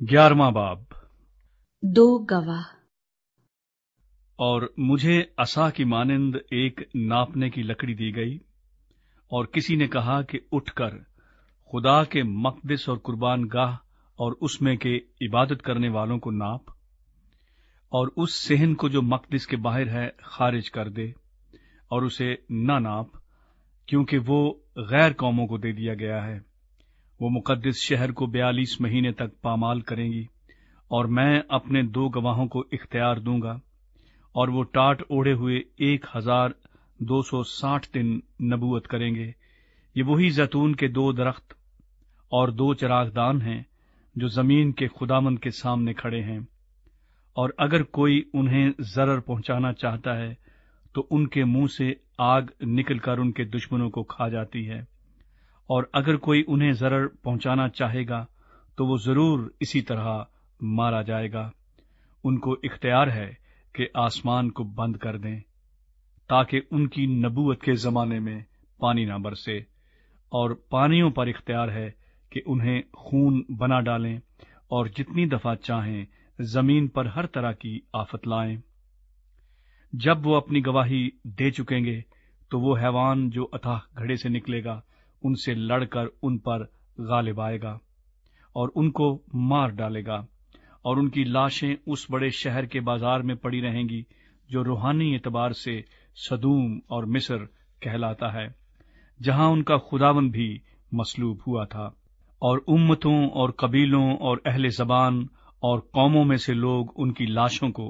11वां बाब। दो गवाह। और मुझे असा की मानिंद एक नापने की लकड़ी दी गई, और किसी ने कहा कि उठकर खुदा के मकदस और कुर्बान गाह और उसमें के इबादत करने वालों को नाप, और उस सेहन को जो मकदस के बाहर है खारिज कर दे, और उसे न नाप, क्योंकि वो गैर कौमों को दे दिया गया है। वो मुकद्दस शहर को 42 महीने तक पामाल करेंगी, और मैं अपने 2 गवाहों को इख्तियार दूंगा, और वो टाट ओढ़े हुए 1260 दिन नबूवत करेंगे। ये वही जैतून के 2 दरख्त और 2 चरागदान हैं जो जमीन के खुदामंद के सामने खड़े हैं। और अगर कोई उन्हें जरर पहुंचाना चाहता है तो उनके मुंह से आग निकलकर उनके दुश्मनों को खा जाती है, और अगर कोई उन्हें जरर पहुंचाना चाहेगा तो वो जरूर इसी तरह मारा जाएगा। उनको इख्तियार है कि आसमान को बंद कर दें, ताकि उनकी नबूवत के जमाने में पानी ना बरसे, और पानियों पर इख्तियार है कि उन्हें खून बना डालें, और जितनी दफा चाहें जमीन पर हर तरह की आफत लाएं। जब वो अपनी गवाही दे चुकेंगे तो वो हैवान जो अथाह घड़े से निकलेगा उनसे लड़कर उन पर गालिब आएगा और उनको मार डालेगा, और उनकी लाशें उस बड़े शहर के बाजार में पड़ी रहेंगी जो रूहानी एतबार से सदूम और मिस्र कहलाता है, जहां उनका खुदावन भी मसलूब हुआ था। और उम्मतों और कबीलों और अहले ज़बान और कौमों में से लोग उनकी लाशों को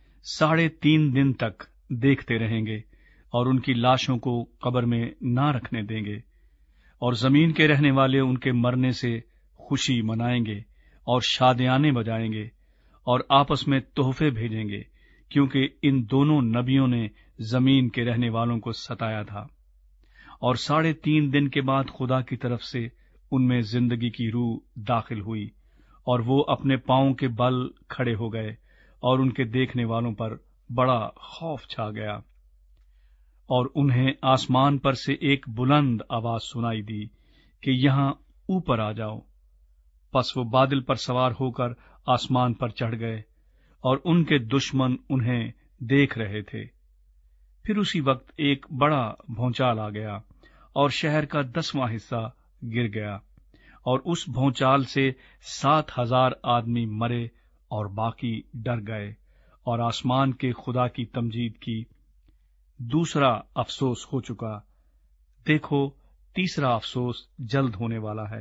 3.5 दिन तक देखते रहेंगे, और उनकी लाशों को कब्र में ना रखने देंगे। और जमीन के रहने वाले उनके मरने से खुशी मनाएंगे और शादियाने बजाएंगे और आपस में तोहफे भेजेंगे, क्योंकि इन दोनों नबियों ने जमीन के रहने वालों को सताया था। और 3.5 दिन के बाद खुदा की तरफ से उनमें जिंदगी की रूह दाखिल हुई, और वो अपने पांवों के बल खड़े हो गए, और उनके देखने वालों पर बड़ा खौफ छा गया। और उन्हें आसमान पर से एक बुलंद आवाज सुनाई दी कि यहां ऊपर आ जाओ। पस वो बादल पर सवार होकर आसमान पर चढ़ गए, और उनके दुश्मन उन्हें देख रहे थे। फिर उसी वक्त एक बड़ा भौचाल आ गया, और शहर का 10वां हिस्सा गिर गया, और उस भौचाल से 7,000 आदमी मरे और बाकी डर गए, और आसमान के खुदा की तमजीद की। दूसरा अफसोस हो चुका, देखो तीसरा अफसोस जल्द होने वाला है।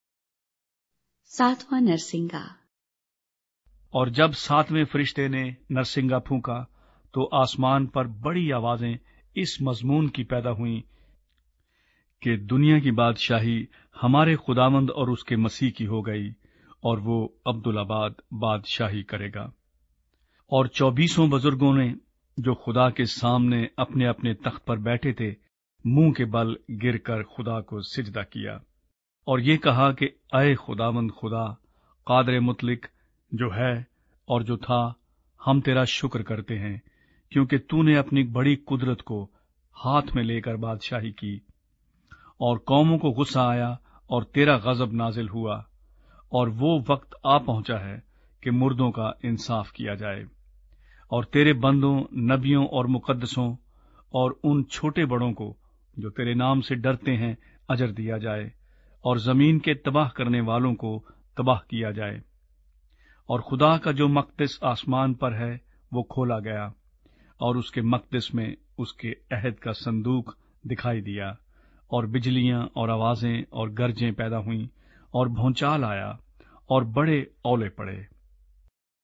7वां नरसिंगा। और जब 7वें फरिश्ते ने नरसिंगा फूंका तो आसमान पर बड़ी आवाजें इस मजमून की पैदा हुईं कि दुनिया की बादशाही हमारे खुदावंद और उसके मसीह की हो गई, और वो अब्दुल्लाबाद बादशाही करेगा। और 24 बुजुर्गों ने जो खुदा के सामने अपने अपने तख्त पर बैठे थे, मुंह के बल गिरकर खुदा को सिजदा किया, और ये कहा कि अय खुदावंद खुदा कादर मुतलिक जो है और जो था, हम तेरा शुक्र करते हैं, क्योंकि तूने अपनी बड़ी कुदरत को हाथ में लेकर बादशाही की। और कौमों को गुस्सा आया और तेरा गजब नाजिल हुआ, और वो वक्त आ पहुंचा है कि मुर्दों का इंसाफ किया जाए, और तेरे बंदों नबियों और मुकद्दसों और उन छोटे बड़ों को जो तेरे नाम से डरते हैं अजर दिया जाए, और जमीन के तबाह करने वालों को तबाह किया जाए। और खुदा का जो मकदस आसमान पर है वो खोला गया, और उसके मकदस में उसके अहद का संदूक दिखाई दिया, और बिजलियां और आवाजें और गरजें पैदा हुईं, और भौचाल आया, और बड़े औले पड़े।